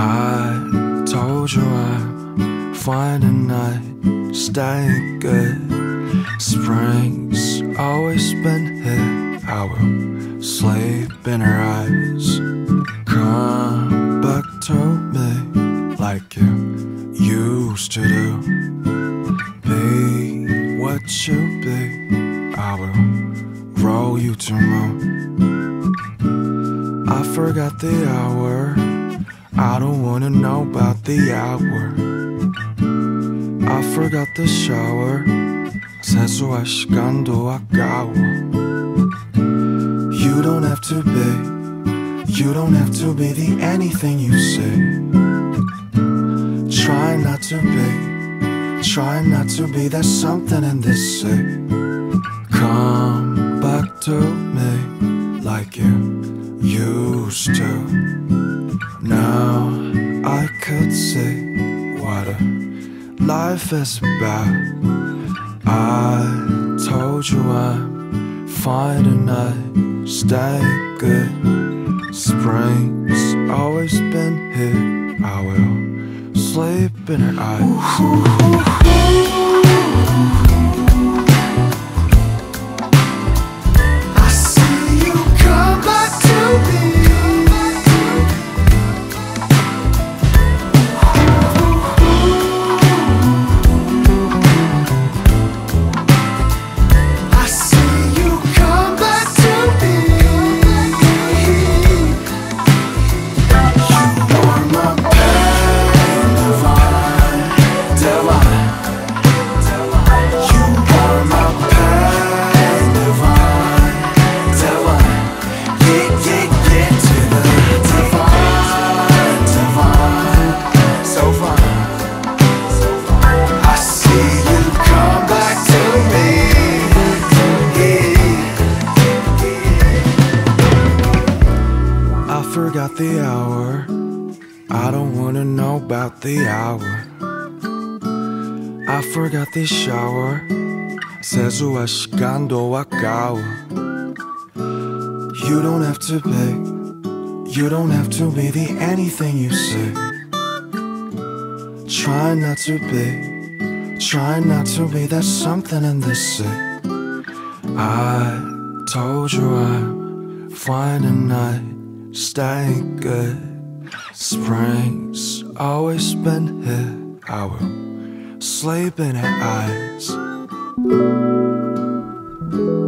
I told you I'm fine tonight, staying good. Spring's always been here, I will sleep in her eyes. Come back to me like you used to do. Be what you be, I will roll you to moon. I forgot the hour, I don't wanna know about the hour. I forgot the shower, 세수할 시간도 아까워. You don't have to be the anything you say. Try not to be, there's something in this say. Come back to me like you used to. Now I could see what a life is about. I told you I'm fine tonight, stay good. Spring's always been here, I will sleep in her eyes. Forgot the hour, I don't wanna know about the hour. I forgot the shower, 세수할 시간도 아까워. You don't have to be the anything you say. Try not to be, there's something in this say. I told you I'm fine tonight, staying good. Spring's always been here, I will sleep in her eyes.